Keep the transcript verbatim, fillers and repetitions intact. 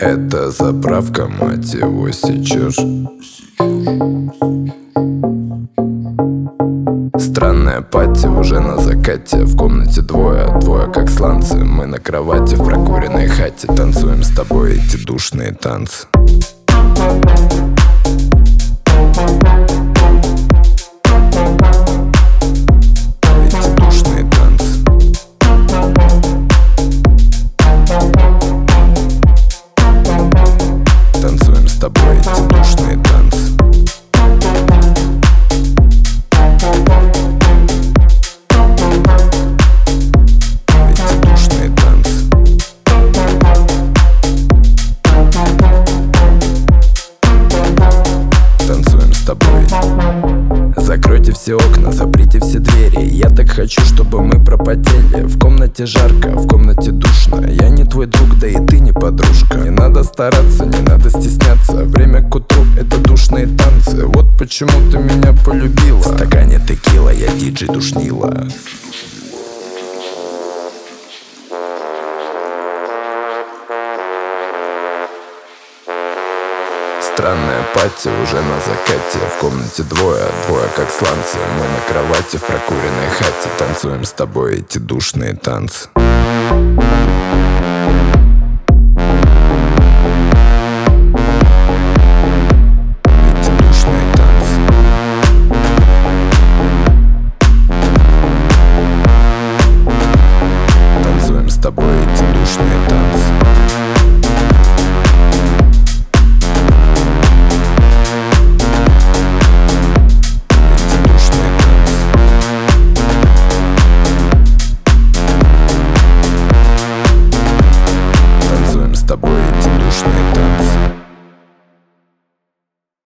Это заправка, мать его, сейчас. Странная пати уже на закате. В комнате двое, двое как сланцы. Мы на кровати в прокуренной хате. Танцуем с тобой эти душные танцы. Эти душные танцы. Танцуем с тобой эти душные танцы. Закройте все окна, заприте все двери. Я так хочу, чтобы мы пропотели. В комнате жарко, в комнате душно. Я не твой друг, да и ты не подружка. Не надо стараться, не надо стесняться. Время к утру — это душные танцы. Вот почему ты меня полюбила. В стакане текила, я диджей душнила. Странная пати уже на закате. В комнате двое, двое как сланцы. Мы на кровати в прокуренной хате. Танцуем с тобой эти душные танцы. Эти душные танцы. Танцуем с тобой эти душные танцы. С тобой эти душные танцы.